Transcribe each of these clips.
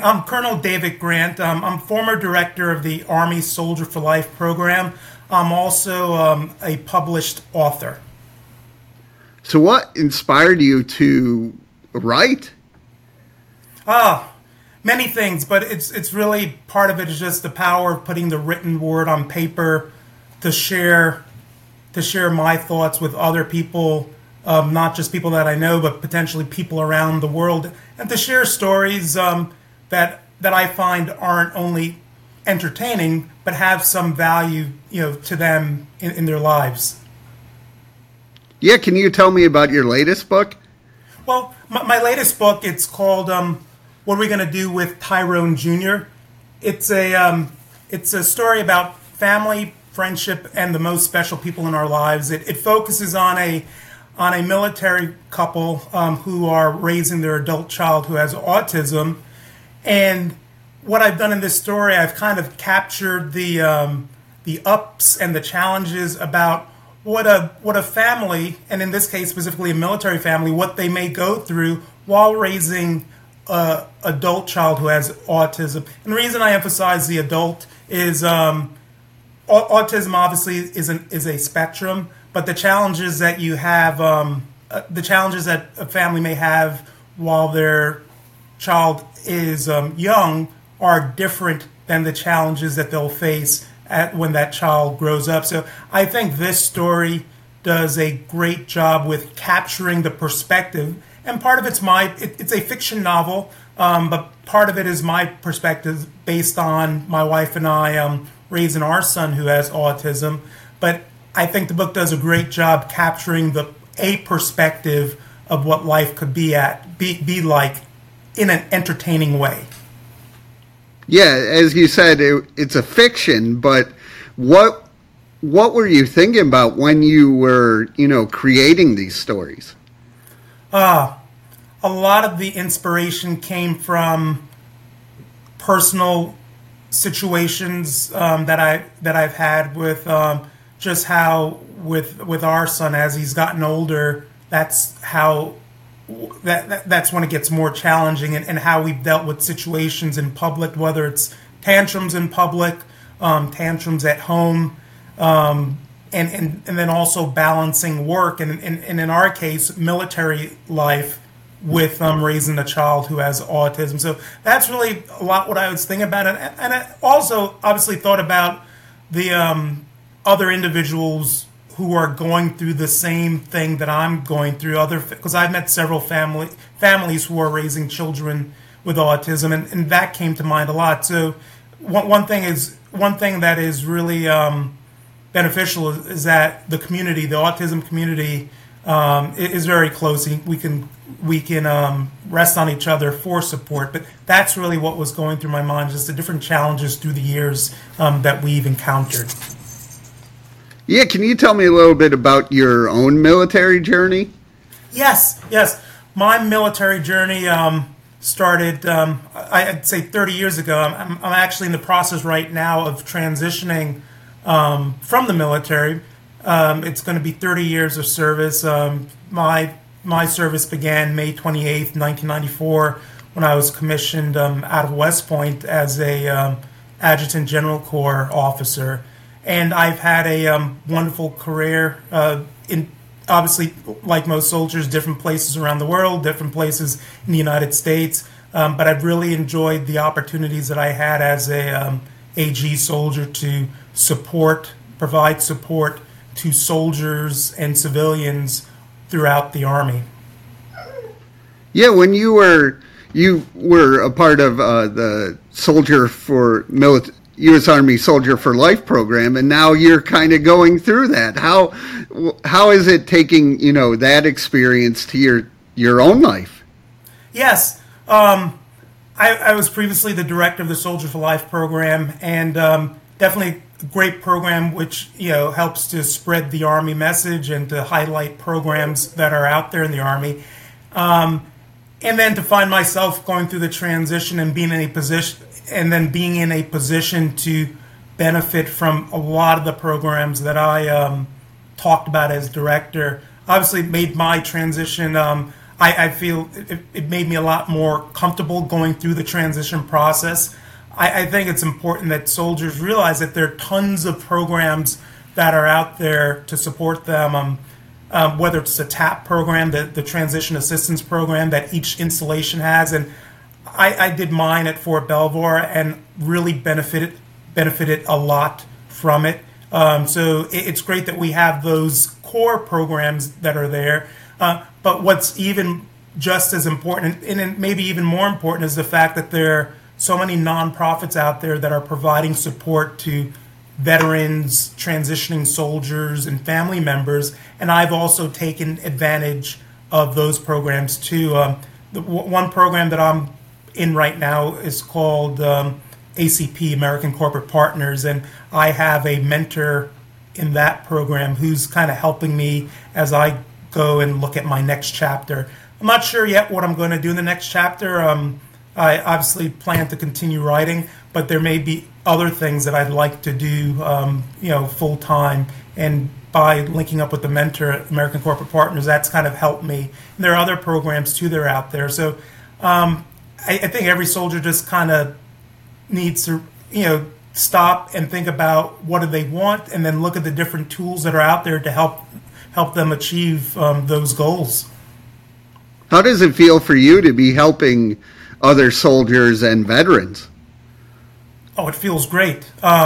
I'm Colonel David Grant. I'm former director of the Army Soldier for Life program. I'm also a published author. So what inspired you to write? Many things, but it's really part of it is just the power of putting the written word on paper to share my thoughts with other people, not just people that I know, but potentially people around the world, and to share stories that I find aren't only entertaining but have some value, to them in their lives. Yeah, can you tell me about your latest book? Well, my latest book, it's called "What Are We Going to Do with Tyrone Jr." It's a story about family, friendship, and the most special people in our lives. It focuses on a military couple who are raising their adult child who has autism. And what I've done in this story, I've kind of captured the ups and the challenges about what a family, and in this case specifically a military family, what they may go through while raising an adult child who has autism. And the reason I emphasize the adult is autism obviously is a spectrum, but the challenges that you have, the challenges that a family may have while their child is young are different than the challenges that they'll face when that child grows up. So I think this story does a great job with capturing the perspective, and part of it's a fiction novel, but part of it is my perspective based on my wife and I raising our son who has autism. But I think the book does a great job capturing a perspective of what life could be like in an entertaining way. Yeah, as you said, it's a fiction, but what were you thinking about when you were, creating these stories? A lot of the inspiration came from personal situations that I've had with just how with our son as he's gotten older. That's when it gets more challenging, and how we've dealt with situations in public, whether it's tantrums in public, tantrums at home, and then also balancing work and in our case military life with raising a child who has autism. So that's really a lot what I was thinking about, and I also obviously thought about the other individuals who are going through the same thing that I'm going through, because I've met several families who are raising children with autism, and that came to mind a lot. So one thing that is really beneficial is that the community, the autism community, is very close. We can rest on each other for support. But that's really what was going through my mind, just the different challenges through the years that we've encountered. Yeah, can you tell me a little bit about your own military journey? Yes. My military journey started, I'd say 30 years ago. I'm actually in the process right now of transitioning from the military. It's going to be 30 years of service. My service began May 28th, 1994, when I was commissioned out of West Point as a Adjutant General Corps officer. And I've had a wonderful career in, obviously, like most soldiers, different places around the world, different places in the United States. But I've really enjoyed the opportunities that I had as a AG soldier to provide support to soldiers and civilians throughout the Army. Yeah, when you were a part of the Soldier for U.S. Army Soldier for Life program, and now you're kind of going through that. How is it taking that experience to your own life? Yes, I was previously the director of the Soldier for Life program, and definitely a great program which helps to spread the Army message and to highlight programs that are out there in the Army. And then to find myself going through the transition and being in a position to benefit from a lot of the programs that I talked about as director, obviously made my transition I feel it made me a lot more comfortable going through the transition process. I think it's important that soldiers realize that there are tons of programs that are out there to support them, whether it's the TAP program, the Transition Assistance Program that each installation has. And I did mine at Fort Belvoir and really benefited a lot from it. So it's great that we have those core programs that are there. But what's even just as important, and maybe even more important, is the fact that there are so many nonprofits out there that are providing support to veterans, transitioning soldiers, and family members. And I've also taken advantage of those programs too. The one program that I'm in right now is called ACP, American Corporate Partners, and I have a mentor in that program who's kind of helping me as I go and look at my next chapter. I'm not sure yet what I'm going to do in the next chapter. I obviously plan to continue writing, but there may be other things that I'd like to do, full time. And by linking up with the mentor at American Corporate Partners, that's kind of helped me. And there are other programs too that are out there. So I think every soldier just kind of needs to, stop and think about what do they want, and then look at the different tools that are out there to help them achieve those goals. How does it feel for you to be helping other soldiers and veterans? Oh, it feels great.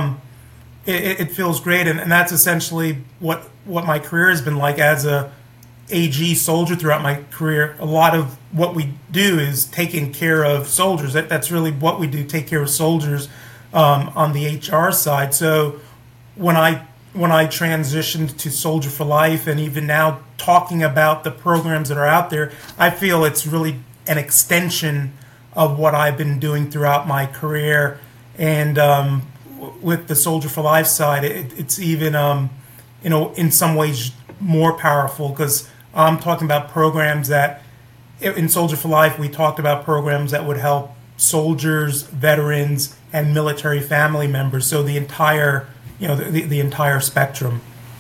It feels great, and that's essentially what my career has been like as a AG soldier throughout my career. A lot of what we do is taking care of soldiers. That's really what we do, take care of soldiers on the HR side. So when I transitioned to Soldier for Life, and even now talking about the programs that are out there, I feel it's really an extension of what I've been doing throughout my career. And with the Soldier for Life side, it's even, in some ways more powerful, because I'm talking about programs that, in Soldier for Life, we talked about programs that would help soldiers, veterans, and military family members. So the entire, the entire spectrum.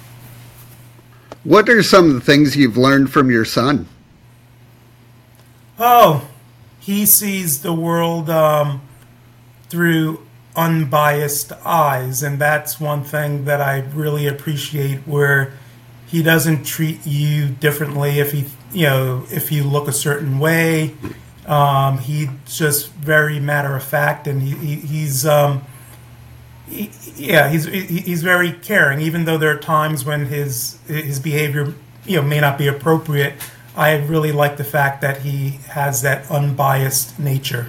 What are some of the things you've learned from your son? Oh, he sees the world through unbiased eyes, and that's one thing that I really appreciate, where he doesn't treat you differently if you look a certain way. He's just very matter of fact, and he's very caring, even though there are times when his behavior may not be appropriate. I really like the fact that he has that unbiased nature.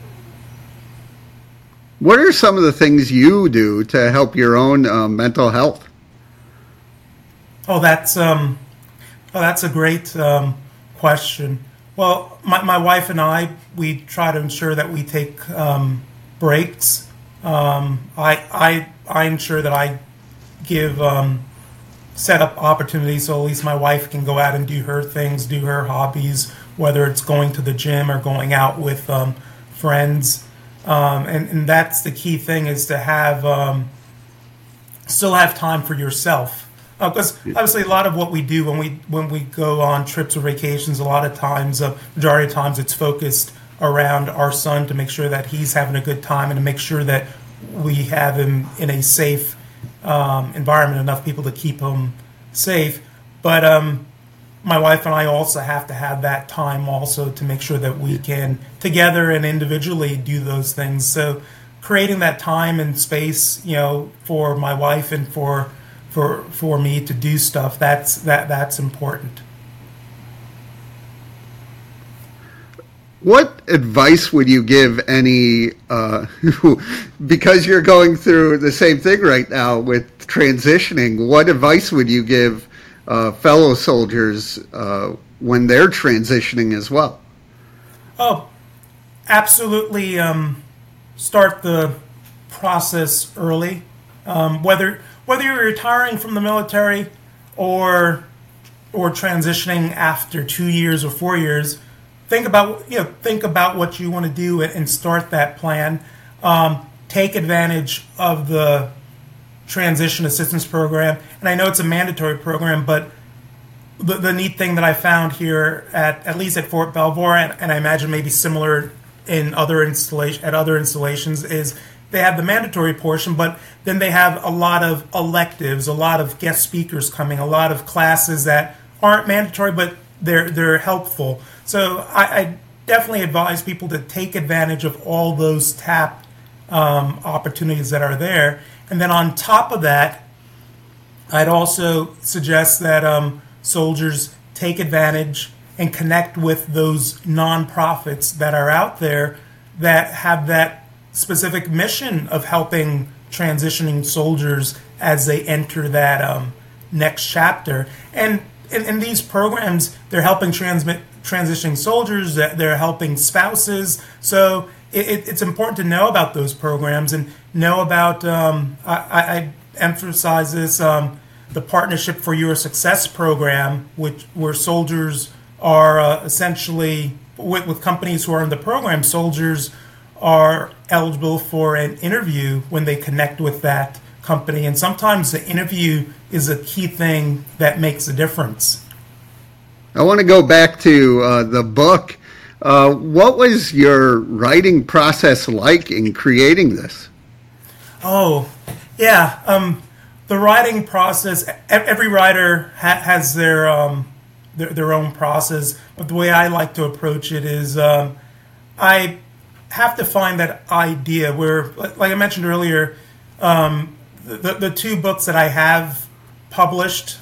What are some of the things you do to help your own mental health? Oh, that's a great question. Well, my wife and I, we try to ensure that we take breaks. I ensure that I give set up opportunities so at least my wife can go out and do her things, do her hobbies, whether it's going to the gym or going out with friends. And that's the key thing, is to have still have time for yourself. Because obviously a lot of what we do when we go on trips or vacations, a lot of times, majority of times, it's focused around our son, to make sure that he's having a good time and to make sure that we have him in a safe environment, enough people to keep him safe. But my wife and I also have to have that time also to make sure that we can together and individually do those things. So creating that time and space, for my wife and for me to do stuff, that's important. What advice would you give any, because you're going through the same thing right now with transitioning, what advice would you give fellow soldiers when they're transitioning as well? Oh, absolutely. Start the process early. Whether you're retiring from the military or transitioning after 2 years or 4 years, think about what you want to do and start that plan. Take advantage of the Transition Assistance Program, and I know it's a mandatory program, but the neat thing that I found here at least at Fort Belvoir, and I imagine maybe similar in other installations, is they have the mandatory portion, but then they have a lot of electives, a lot of guest speakers coming, a lot of classes that aren't mandatory, but they're helpful. So I definitely advise people to take advantage of all those TAP opportunities that are there. And then on top of that, I'd also suggest that soldiers take advantage and connect with those nonprofits that are out there that have that specific mission of helping transitioning soldiers as they enter that next chapter. And in these programs, they're helping transitioning soldiers, they're helping spouses. So it's important to know about those programs and know about, I emphasize this, the Partnership for Your Success program, where soldiers are essentially, with companies who are in the program, soldiers are eligible for an interview when they connect with that company. And sometimes the interview is a key thing that makes a difference. I want to go back to the book. What was your writing process like in creating this? Oh, yeah. The writing process, every writer has their own process, but the way I like to approach it is I have to find that idea where, like I mentioned earlier, the two books that I have published,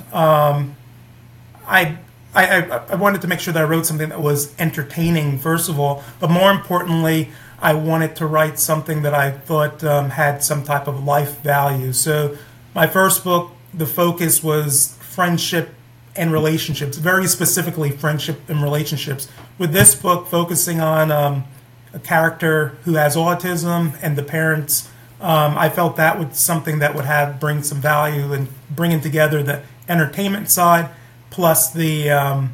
I wanted to make sure that I wrote something that was entertaining, first of all, but more importantly, I wanted to write something that I thought had some type of life value. So my first book, the focus was friendship and relationships, very specifically friendship and relationships. With this book, focusing on a character who has autism and the parents, I felt that was something that would bring some value and bringing together the entertainment side plus the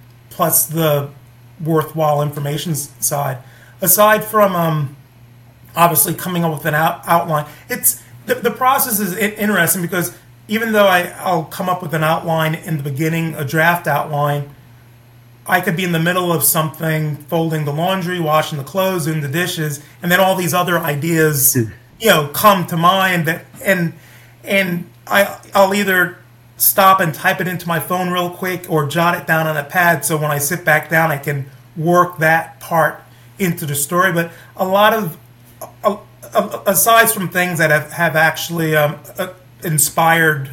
worthwhile information side. Aside from obviously coming up with an outline, it's the process is interesting because even though I'll come up with an outline in the beginning, a draft outline, I could be in the middle of something, folding the laundry, washing the clothes, doing the dishes, and then all these other ideas, come to mind and I'll either stop and type it into my phone real quick or jot it down on a pad so when I sit back down I can work that part into the story. But a lot of aside from things that have actually inspired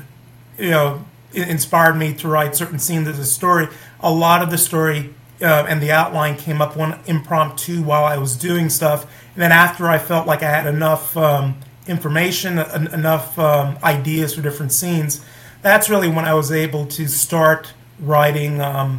me to write certain scenes of the story, a lot of the story and the outline came up one impromptu while I was doing stuff, and then after I felt like I had enough information, enough ideas for different scenes, that's really when I was able to start writing,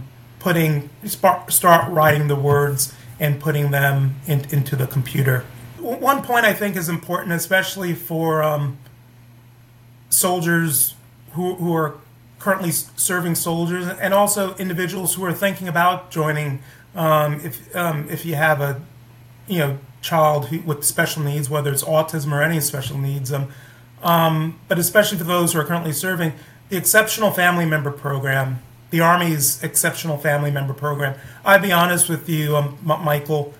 start writing the words and putting them into the computer. One point I think is important, especially for soldiers who are currently serving soldiers, and also individuals who are thinking about joining. If you have a child with special needs, whether it's autism or any special needs, but especially for those who are currently serving, the Exceptional Family Member Program, the Army's Exceptional Family Member Program. I'd be honest with you, Michael.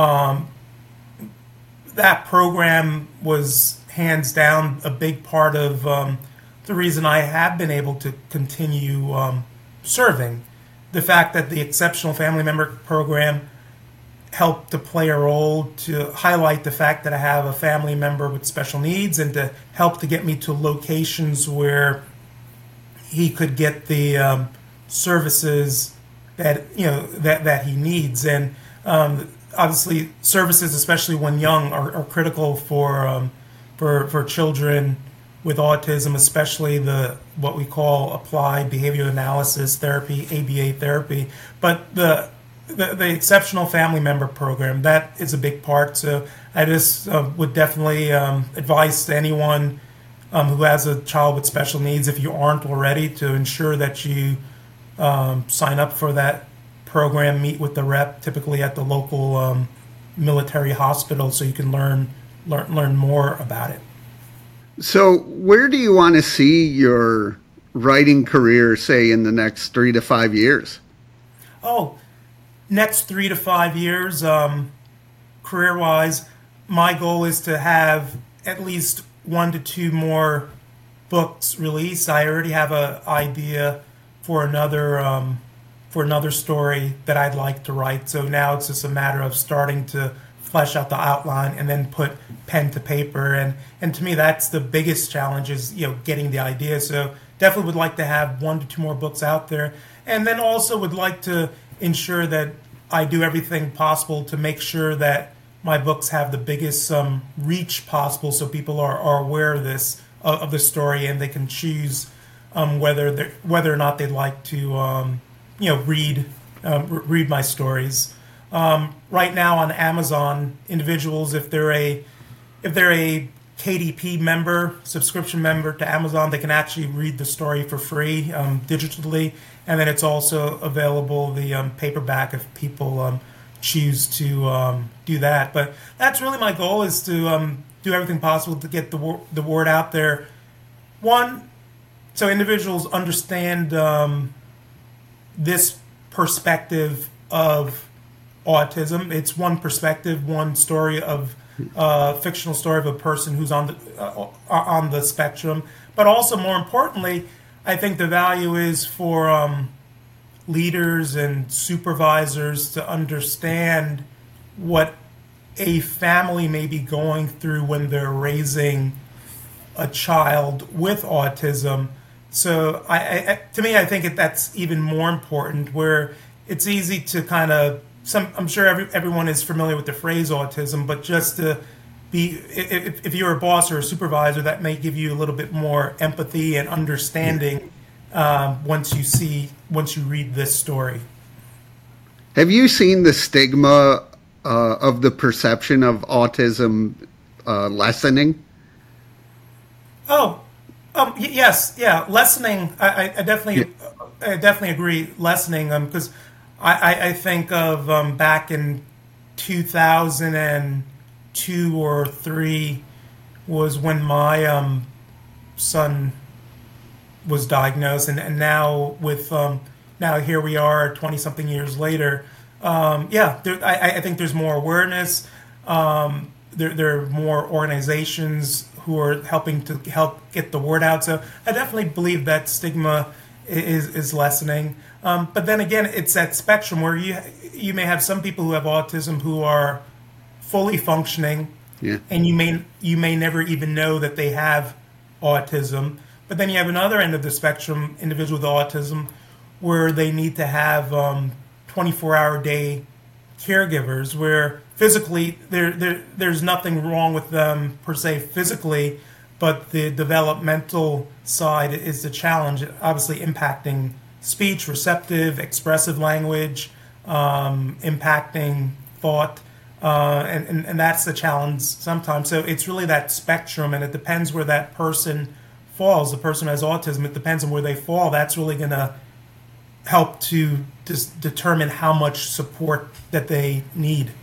That program was hands down a big part of the reason I have been able to continue serving. The fact that the Exceptional Family Member Program helped to play a role to highlight the fact that I have a family member with special needs and to help to get me to locations where he could get the services that that he needs. And obviously services, especially when young, are critical for children with autism, especially what we call applied behavior analysis therapy, ABA therapy. But the Exceptional Family Member Program, that is a big part. So I just would definitely advise to anyone who has a child with special needs, if you aren't already, to ensure that you sign up for that program, meet with the rep, typically at the local military hospital, so you can learn more about it. So where do you want to see your writing career, say, in the next 3 to 5 years? Oh, next 3 to 5 years, career-wise, my goal is to have at least 1 to 2 more books released. I already have an idea for another story that I'd like to write. So now it's just a matter of starting to flesh out the outline and then put pen to paper. And to me, that's the biggest challenge is, getting the idea. So definitely would like to have 1 to 2 more books out there. And then also would like to ensure that I do everything possible to make sure that my books have the biggest reach possible, so people are aware of this of the story, and they can choose whether or not they'd like to read my stories. Right now on Amazon, individuals, if they're a KDP member, subscription member to Amazon, they can actually read the story for free digitally, and then it's also available the paperback if people choose to do that. But that's really my goal, is to do everything possible to get the word out there. One, so individuals understand this perspective of autism. It's one perspective, one story of fictional story of a person who's on the spectrum. But also, more importantly, I think the value is for leaders and supervisors to understand what a family may be going through when they're raising a child with autism. So to me, I think that's even more important, where it's easy to kind of, I'm sure everyone is familiar with the phrase autism, but just to be, if you're a boss or a supervisor, that may give you a little bit more empathy and understanding once you read this story. Have you seen the stigma of the perception of autism lessening? Yes, yeah, lessening. I definitely agree. Lessening, because I think of back in 2002 or 3 was when my son was diagnosed, and now with now here we are 20-something years later. I think there's more awareness. There are more organizations who are helping to help get the word out. So I definitely believe that stigma is lessening. But then again, it's that spectrum where you may have some people who have autism who are fully functioning, and you may never even know that they have autism. But then you have another end of the spectrum, individual with autism, where they need to have 24-hour-day caregivers, where physically there's nothing wrong with them per se physically, but the developmental side is the challenge, obviously impacting speech, receptive, expressive language, impacting thought, and that's the challenge sometimes. So it's really that spectrum, and it depends where that person falls. The person who has autism, it depends on where they fall. That's really going to help to determine how much support that they need.